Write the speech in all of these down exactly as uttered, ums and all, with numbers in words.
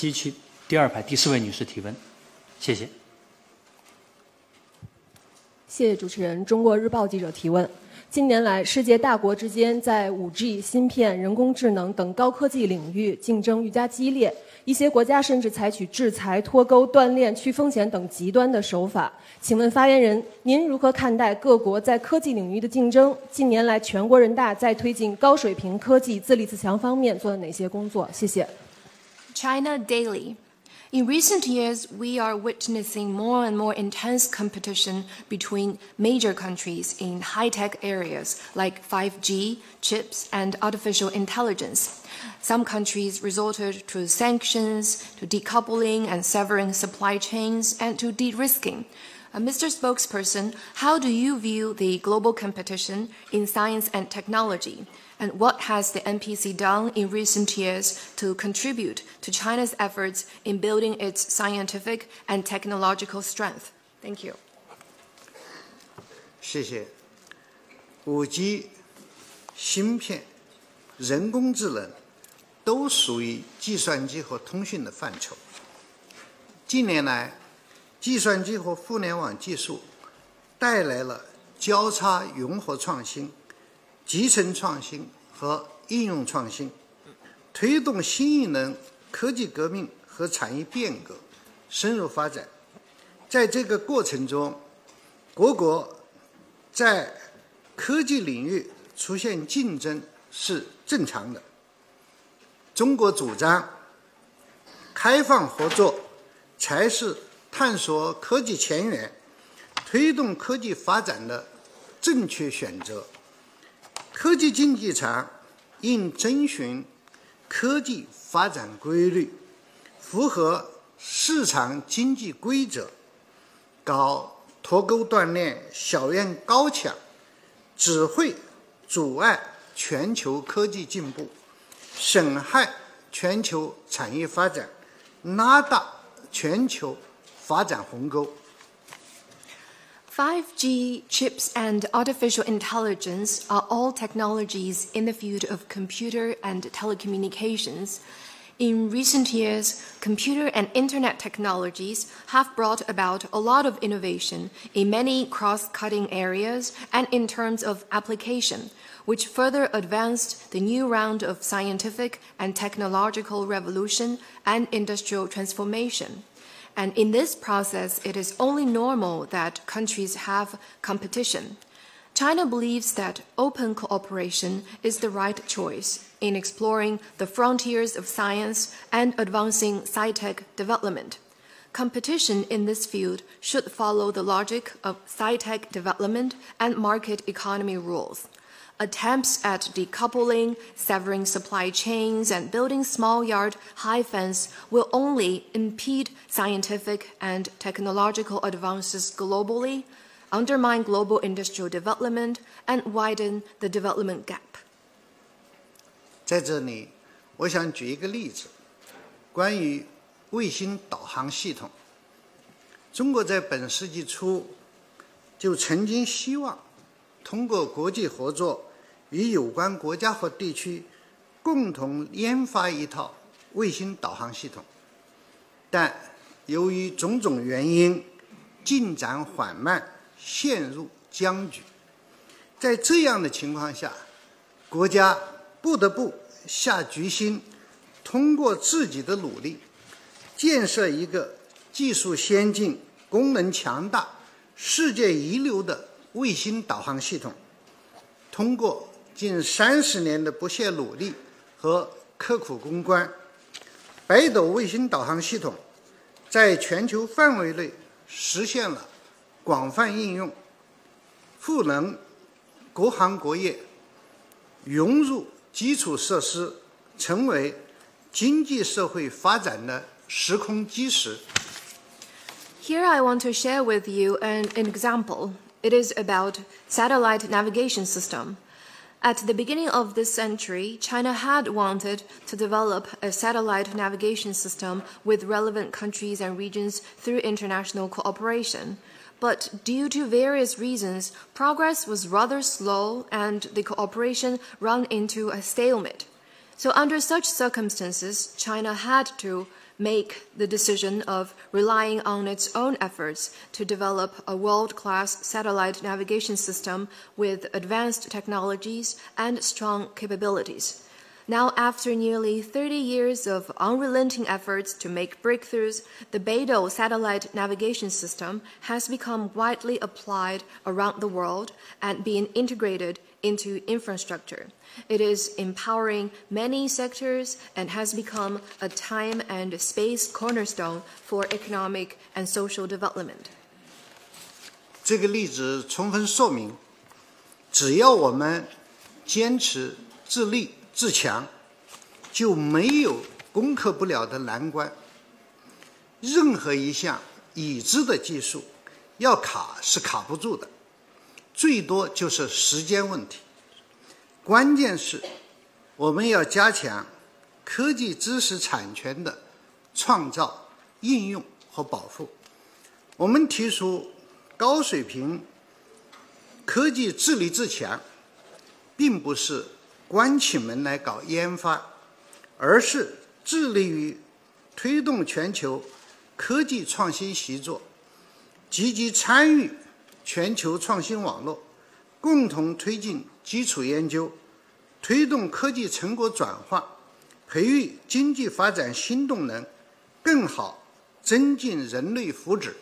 机区第二排第四位女士提问，谢谢。 谢谢主持人。中国日报记者提问：近年来，世界大国之间在 五 G、芯片、人工智能等高科技领域竞争愈加激烈，一些国家甚至采取制裁、脱钩、断链、去风险等极端的手法。请问发言人，您如何看待各国在科技领域的竞争？近年来，全国人大在推进高水平科技自立自强方面做了哪些工作？谢谢。 China Daily. In recent years, we are witnessing more and more intense competition between major countries in high-tech areas like five G, chips, and artificial intelligence. Some countries resorted to sanctions, to decoupling and severing supply chains, and to de-risking. Uh, Mister Spokesperson, how do you view the global competition in science and technology? And what has the N P C done in recent years to contribute to China's efforts in building its scientific and technological strength? Thank you. 谢谢。五 G、芯片、人工智能都属于计算机和通讯的范畴。近年来，计算机和互联网技术带来了交叉融合创新、集成创新和应用创新，推动新一轮科技革命和产业变革深入发展。在这个过程中，各国在科技领域出现竞争是正常的。中国主张开放合作才是探索科技前沿、推动科技发展的正确选择。科技竞技场应遵循科技发展规律，符合市场经济规则，搞脱钩断链、小院高墙，只会阻碍全球科技进步，损害全球产业发展，拉大全球发展鸿沟。 five G, chips, and artificial intelligence are all technologies in the field of computer and telecommunications. In recent years, computer and internet technologies have brought about a lot of innovation in many cross-cutting areas and in terms of application, which further advanced the new round of scientific and technological revolution and industrial transformation. And in this process, it is only normal that countries have competition. China believes that open cooperation is the right choice in exploring the frontiers of science and advancing sci-tech development. Competition in this field should follow the logic of sci-tech development and market economy rules. Attempts at decoupling, severing supply chains, and building small yard high fence will only impede scientific and technological advances globally, undermine global industrial development, and widen the development gap. 在这里，我想举一个例子，关于卫星导航系统。中国在本世纪初就曾经希望通过国际合作，与有关国家和地区共同研发一套卫星导航系统，但由于种种原因进展缓慢，陷入僵局。在这样的情况下，国家不得不下决心，通过自己的努力，建设一个技术先进、功能强大、世界一流的卫星导航系统。通过近三十年的不懈努力和刻苦攻关，北斗卫星导航系统在全球范围内实现了广泛应用，赋能国行国业，融入基础设施，成为经济社会发展的时空基石。 Here I want to share with you an, an example. It is about satellite navigation system. At the beginning of this century, China had wanted to develop a satellite navigation system with relevant countries and regions through international cooperation. But due to various reasons, progress was rather slow and the cooperation ran into a stalemate. So under such circumstances, China had to make the decision of relying on its own efforts to develop a world-class satellite navigation system with advanced technologies and strong capabilities. Now, after nearly thirty years of unrelenting efforts to make breakthroughs, the Beidou satellite navigation system has become widely applied around the world and being integrated into infrastructure. It is empowering many sectors and has become a time and space cornerstone for economic and social development. 这个例子充分说明，只要我们坚持自立自强，就没有攻克不了的难关。任何一项已知的技术，要卡是卡不住的，最多就是时间问题。关键是我们要加强科技知识产权的创造、应用和保护。我们提出高水平科技自立自强，并不是关起门来搞研发，而是致力于推动全球科技创新习作，积极参与全球创新网络，共同推进基础研究，推动科技成果转化，培育经济发展新动能，更好增进人类福祉。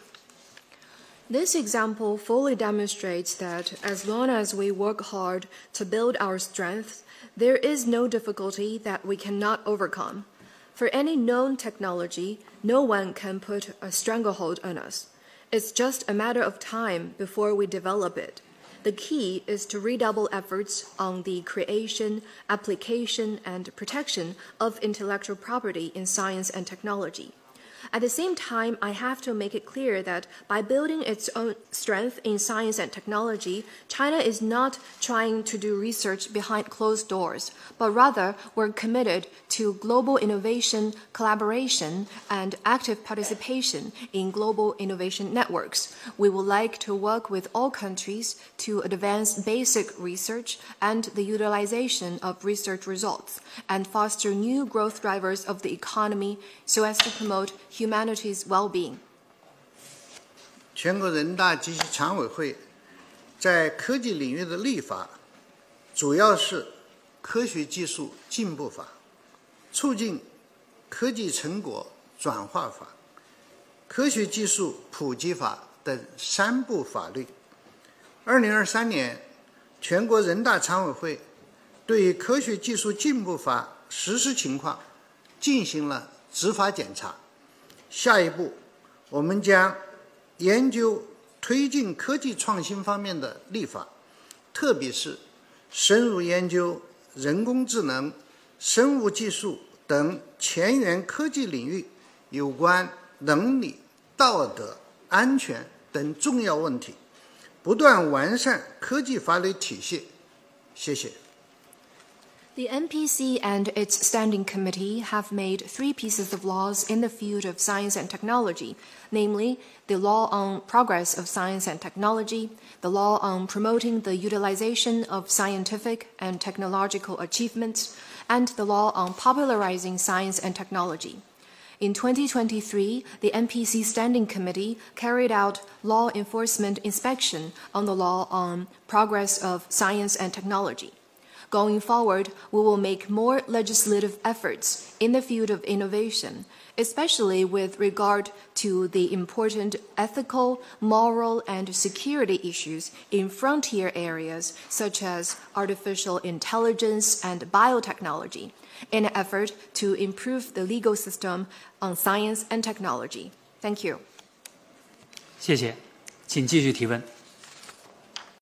This example fully demonstrates that as long as we work hard to build our strength, there is no difficulty that we cannot overcome. For any known technology, no one can put a stranglehold on us. It's just a matter of time before we develop it. The key is to redouble efforts on the creation, application, and protection of intellectual property in science and technology. At the same time, I have to make it clear that by building its own strength in science and technology, China is not trying to do research behind closed doors, but rather we're committed to global innovation, collaboration, and active participation in global innovation networks. We would like to work with all countries to advance basic research and the utilization of research results, and foster new growth drivers of the economy so as to promote humanity's well-being. 全国人大及其常委会在科技领域的立法，主要是科学技术进步法、促进科技成果转化法、科学技术普及法等三部法律。二零二三年，全国人大常委会对于科学技术进步法实施情况进行了执法检查。下一步，我们将研究推进科技创新方面的立法，特别是深入研究人工智能、生物技术等前沿科技领域有关伦理、道德、安全等重要问题，不断完善科技法律体系。谢谢。 The N P C and its standing committee have made three pieces of laws in the field of science and technology, namely the law on progress of science and technology, the law on promoting the utilization of scientific and technological achievements, and the law on popularizing science and technology. In twenty twenty-three, the N P C Standing Committee carried out law enforcement inspection on the law on progress of science and technology. Going forward, we will make more legislative efforts in the field of innovation, especially with regard to the important ethical, moral, and security issues in frontier areas such as artificial intelligence and biotechnology, in an effort to improve the legal system on science and technology. Thank you. 谢谢，请继续提问。